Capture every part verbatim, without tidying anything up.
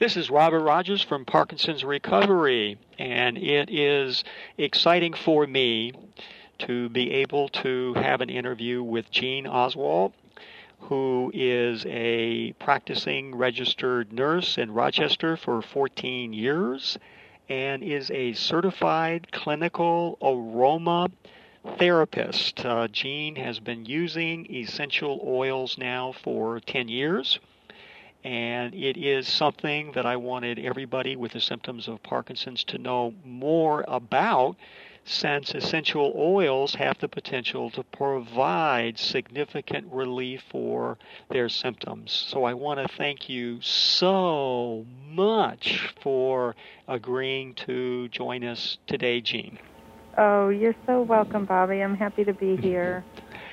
This is Robert Rogers from Parkinson's Recovery, and it is exciting for me to be able to have an interview with Jean Oswalt, who is a practicing registered nurse in Rochester for fourteen years and is a certified clinical aroma therapist. Uh, Jean has been using essential oils now for ten years. And it is something that I wanted everybody with the symptoms of Parkinson's to know more about, since essential oils have the potential to provide significant relief for their symptoms. So I want to thank you so much for agreeing to join us today, Jean. Oh, you're so welcome, Bobby. I'm happy to be here.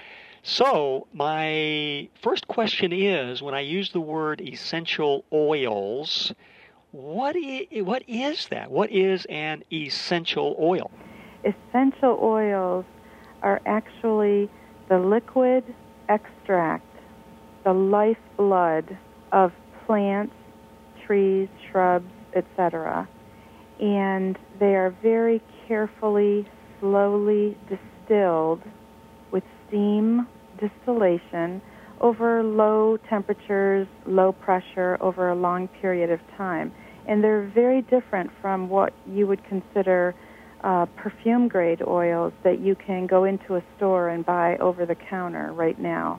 So my first question is, when I use the word essential oils, what is, what is that? What is an essential oil? Essential oils are actually the liquid extract, the lifeblood of plants, trees, shrubs, et cetera. And they are very carefully, slowly distilled with steam distillation over low temperatures, low pressure, over a long period of time. And they're very different from what you would consider uh, perfume-grade oils that you can go into a store and buy over the counter right now.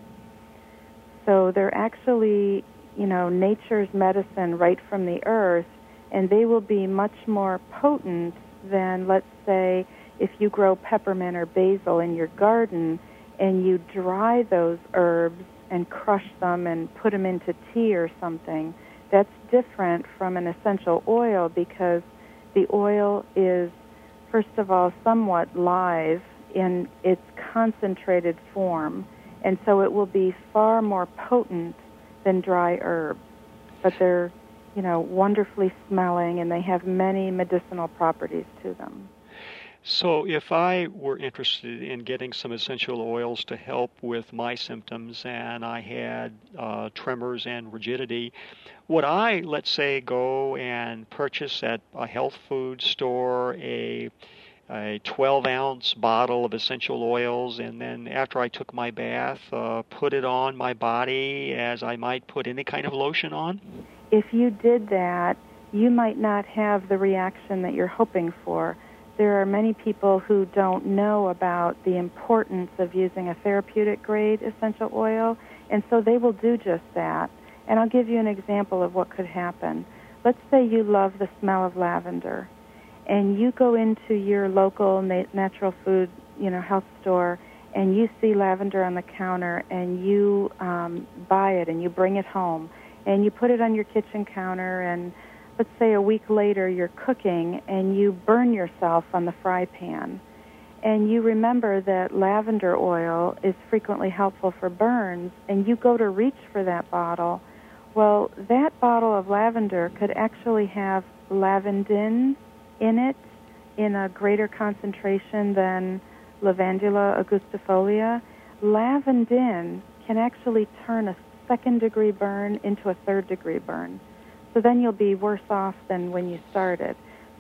So they're actually, you know, nature's medicine right from the earth, and they will be much more potent than, let's say, if you grow peppermint or basil in your garden and you dry those herbs and crush them and put them into tea or something. That's different from an essential oil because the oil is, first of all, somewhat live in its concentrated form, and so it will be far more potent than dry herbs. But they're, you know, wonderfully smelling, and they have many medicinal properties to them. So if I were interested in getting some essential oils to help with my symptoms and I had uh, tremors and rigidity, would I, let's say, go and purchase at a health food store a a twelve-ounce bottle of essential oils, and then after I took my bath, uh, put it on my body as I might put any kind of lotion on? If you did that, you might not have the reaction that you're hoping for. There are many people who don't know about the importance of using a therapeutic-grade essential oil, and so they will do just that. And I'll give you an example of what could happen. Let's say you love the smell of lavender, and you go into your local na- natural food, you know, health store, and you see lavender on the counter, and you um, buy it, and you bring it home, and you put it on your kitchen counter, and let's say a week later you're cooking and you burn yourself on the fry pan. And you remember that lavender oil is frequently helpful for burns, and you go to reach for that bottle. Well, that bottle of lavender could actually have lavandin in it in a greater concentration than Lavandula augustifolia. Lavandin can actually turn a second-degree burn into a third-degree burn. So then you'll be worse off than when you started.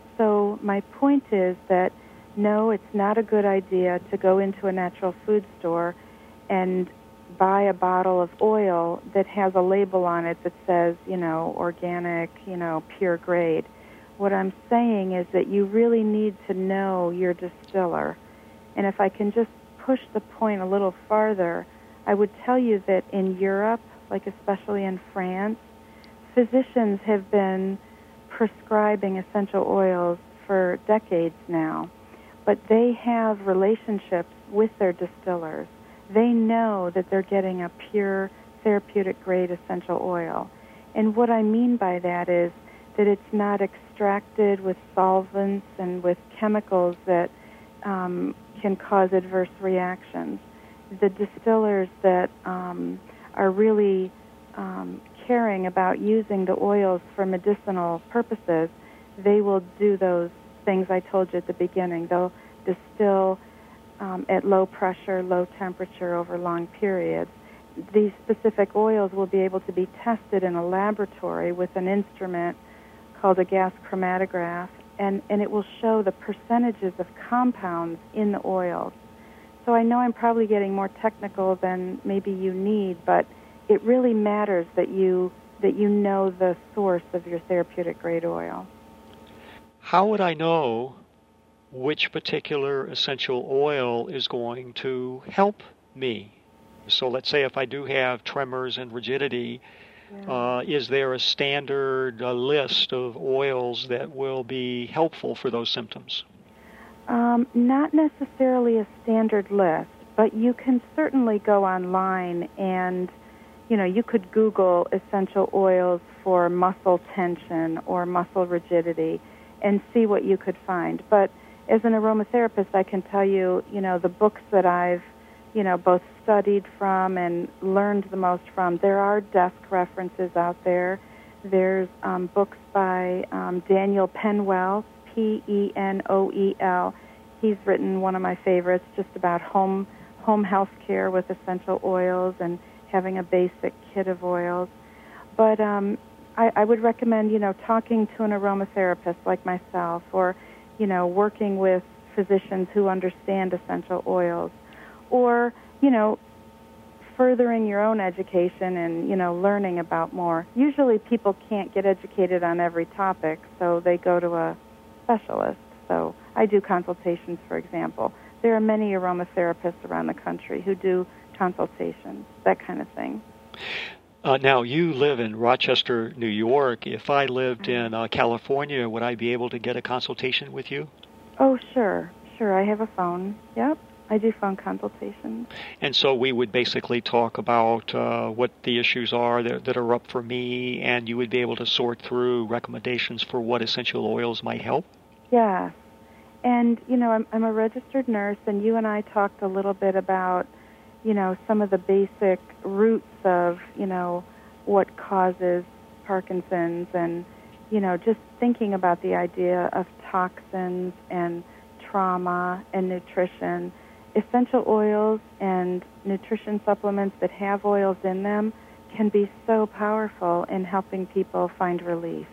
So my point is that, no, it's not a good idea to go into a natural food store and buy a bottle of oil that has a label on it that says, you know, organic, you know, pure grade. What I'm saying is that you really need to know your distiller. And if I can just push the point a little farther, I would tell you that in Europe, like especially in France, physicians have been prescribing essential oils for decades now, but they have relationships with their distillers. They know that they're getting a pure therapeutic-grade essential oil. And what I mean by that is that it's not extracted with solvents and with chemicals that um, can cause adverse reactions. The distillers that um, are really um, caring about using the oils for medicinal purposes, they will do those things I told you at the beginning. They'll distill um, at low pressure, low temperature over long periods. these specific oils will be able to be tested in a laboratory with an instrument called a gas chromatograph, and, and it will show the percentages of compounds in the oils. So I know I'm probably getting more technical than maybe you need, but it really matters that you that you know the source of your therapeutic grade oil. How would I know which particular essential oil is going to help me? So let's say if I do have tremors and rigidity, yeah. uh, is there a standard uh, list of oils that will be helpful for those symptoms? Um, not necessarily a standard list, but you can certainly go online and, you know, you could Google essential oils for muscle tension or muscle rigidity and see what you could find. But as an aromatherapist, I can tell you, you know, the books that I've, you know, both studied from and learned the most from, there are desk references out there. There's um, books by um, Daniel Penwell, P E N O E L. He's written one of my favorites just about home home health care with essential oils and having a basic kit of oils. But um, I, I would recommend, you know, talking to an aromatherapist like myself, or, you know, working with physicians who understand essential oils, or, you know, furthering your own education and, you know, learning about more. Usually people can't get educated on every topic, so they go to a specialist. So I do consultations, for example. There are many aromatherapists around the country who do consultations, that kind of thing. Uh, now, you live in Rochester, New York. If I lived in uh, California, would I be able to get a consultation with you? Oh, sure. Sure, I have a phone. Yep, I do phone consultations. And so we would basically talk about uh, what the issues are that, that are up for me, and you would be able to sort through recommendations for what essential oils might help? Yeah. And, you know, I'm, I'm a registered nurse, and you and I talked a little bit about, you know, some of the basic roots of, you know, what causes Parkinson's, and, you know, just thinking about the idea of toxins and trauma and nutrition. Essential oils and nutrition supplements that have oils in them can be so powerful in helping people find relief.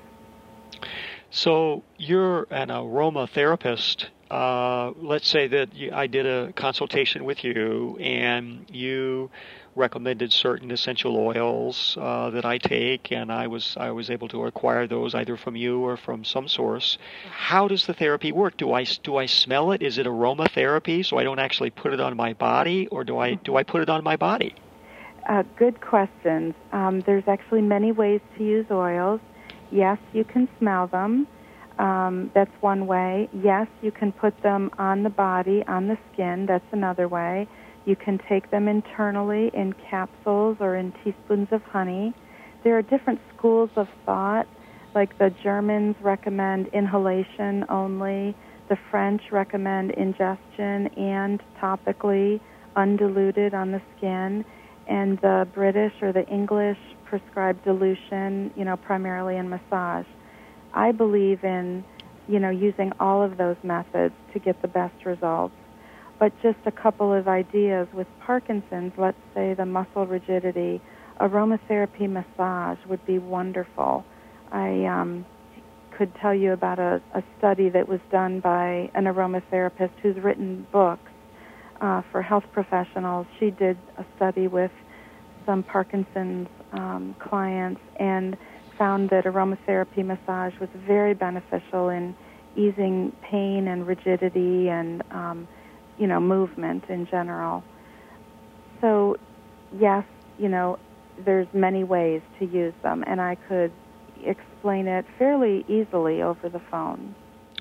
So you're an aromatherapist. Uh, let's say that you, I did a consultation with you and you recommended certain essential oils uh, that I take, and I was I was able to acquire those either from you or from some source. How does the therapy work? Do I do I smell it? Is it aromatherapy, so I don't actually put it on my body, or do I do I put it on my body? Uh, good questions. Um, there's actually many ways to use oils. Yes, you can smell them. Um, that's one way. Yes, you can put them on the body, on the skin. That's another way. You can take them internally in capsules or in teaspoons of honey. There are different schools of thought, like the Germans recommend inhalation only. The French recommend ingestion and topically, undiluted on the skin. And the British or the English prescribe dilution, you know, primarily in massage. I believe in, you know, using all of those methods to get the best results. But just a couple of ideas with Parkinson's, let's say the muscle rigidity, aromatherapy massage would be wonderful. I um, could tell you about a, a study that was done by an aromatherapist who's written books uh, for health professionals. She did a study with some Parkinson's um, clients and found that aromatherapy massage was very beneficial in easing pain and rigidity and, um, you know, movement in general. So, yes, you know, there's many ways to use them, and I could explain it fairly easily over the phone.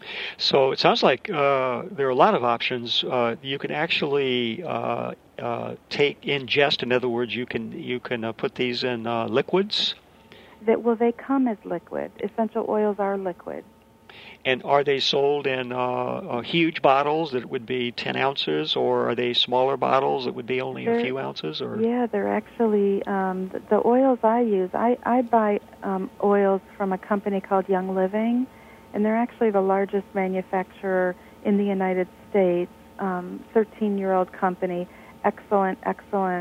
So it sounds like uh, there are a lot of options. Uh, you can actually uh, uh, take ingest. In other words, you can you can uh, put these in uh, liquids. That well, they come as liquid. Essential oils are liquid. And are they sold in uh, uh, huge bottles that would be ten ounces, or are they smaller bottles that would be only they're, a few ounces? Or yeah, they're actually um, the, the oils I use. I I buy um, oils from a company called Young Living. And they're actually the largest manufacturer in the United States, um, thirteen-year-old company, excellent, excellent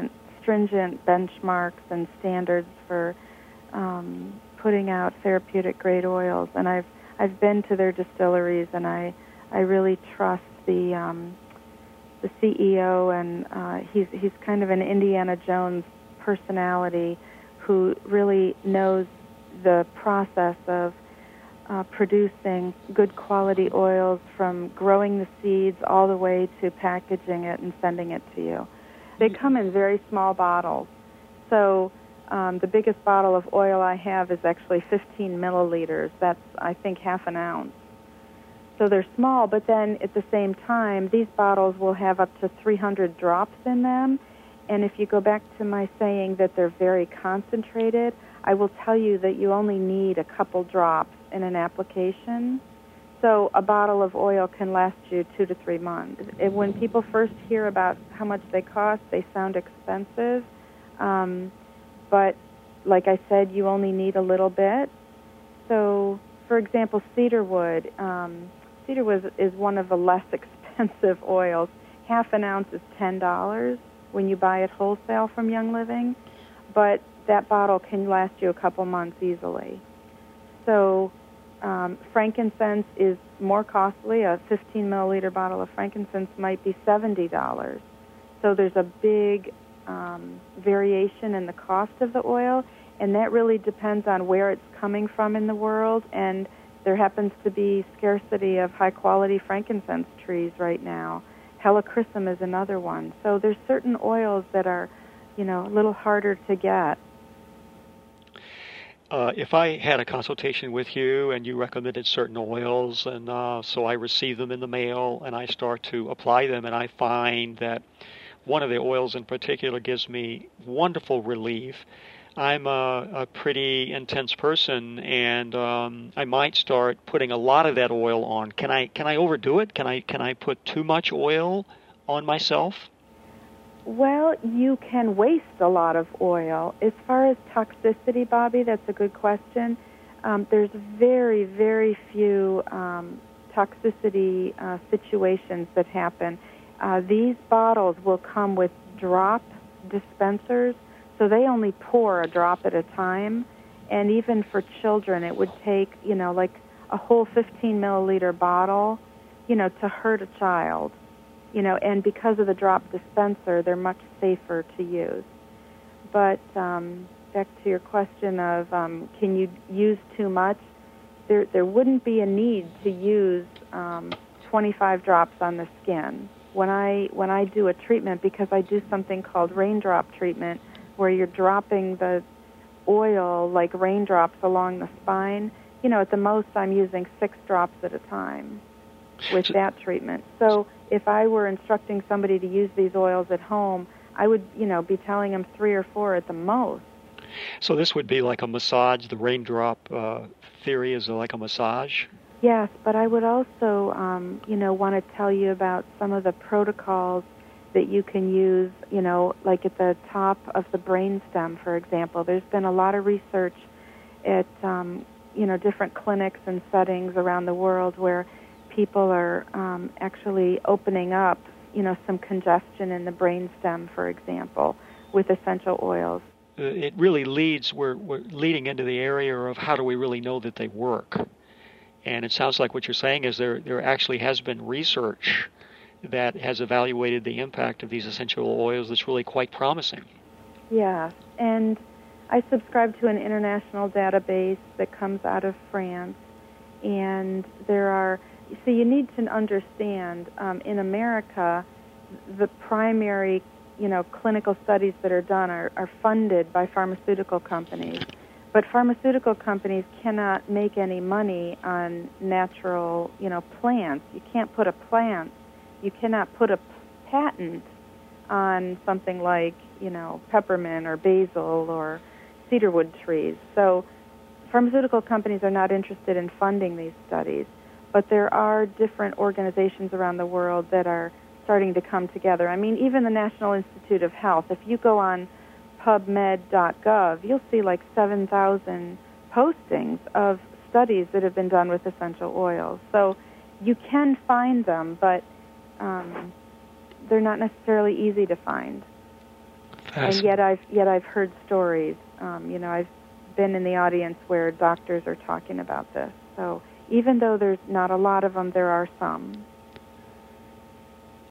stringent benchmarks and standards for um, putting out therapeutic grade oils. And I've I've been to their distilleries, and I I really trust the um, the C E O, and uh, he's he's kind of an Indiana Jones personality who really knows the process of uh, producing good quality oils from growing the seeds all the way to packaging it and sending it to you. They come in very small bottles. So um, the biggest bottle of oil I have is actually fifteen milliliters. That's, I think, half an ounce. So they're small, but then at the same time, these bottles will have up to three hundred drops in them. And if you go back to my saying that they're very concentrated, I will tell you that you only need a couple drops in an application. So a bottle of oil can last you two to three months. It, when people first hear about how much they cost, they sound expensive. Um, but like I said, you only need a little bit. So, for example, cedarwood. Um, cedarwood is one of the less expensive oils. Half an ounce is ten dollars when you buy it wholesale from Young Living, but that bottle can last you a couple months easily. So um, frankincense is more costly. A fifteen milliliter bottle of frankincense might be seventy dollars. So there's a big um, variation in the cost of the oil, and that really depends on where it's coming from in the world, and there happens to be scarcity of high-quality frankincense trees right now. Helichrysum is another one. So there's certain oils that are, you know, a little harder to get. Uh, if I had a consultation with you and you recommended certain oils, and uh, so I receive them in the mail and I start to apply them, and I find that one of the oils in particular gives me wonderful relief, I'm a, a pretty intense person, and um, I might start putting a lot of that oil on. Can I can I overdo it? Can I can I put too much oil on myself? Well, you can waste a lot of oil. As far as toxicity, Bobby, that's a good question. Um, there's very, very few um, toxicity uh, situations that happen. Uh, these bottles will come with drop dispensers, so they only pour a drop at a time. And even for children, it would take, you know, like a whole fifteen milliliter bottle, you know, to hurt a child. You know, and because of the drop dispenser, they're much safer to use. But um, back to your question of um, can you use too much, there there wouldn't be a need to use um, twenty-five drops on the skin. When I when I do a treatment, because I do something called raindrop treatment, where you're dropping the oil like raindrops along the spine, you know, at the most I'm using six drops at a time with that treatment. So if I were instructing somebody to use these oils at home, I would, you know, be telling them three or four at the most. So this would be like a massage. The raindrop uh, theory is like a massage? Yes, but I would also, um, you know, want to tell you about some of the protocols that you can use, you know, like at the top of the brainstem, for example. There's been a lot of research at, um, you know, different clinics and settings around the world where people are um, actually opening up, you know, some congestion in the brainstem, for example, with essential oils. Uh, it really leads, we're, we're leading into the area of how do we really know that they work. And it sounds like what you're saying is there there actually has been research that has evaluated the impact of these essential oils that's really quite promising. Yeah, and I subscribe to an international database that comes out of France, and there are, so you need to understand, um, in America, the primary, you know, clinical studies that are done are, are funded by pharmaceutical companies. But pharmaceutical companies cannot make any money on natural, you know, plants. You can't put a plant, you cannot put a patent on something like, you know, peppermint or basil or cedarwood trees. So pharmaceutical companies are not interested in funding these studies. But there are different organizations around the world that are starting to come together. I mean, even the National Institute of Health, if you go on pubmed dot gov, you'll see like seven thousand postings of studies that have been done with essential oils. So you can find them, but um, they're not necessarily easy to find. and yet I've yet I've heard stories. Um, you know, I've been in the audience where doctors are talking about this. So even though there's not a lot of them, there are some.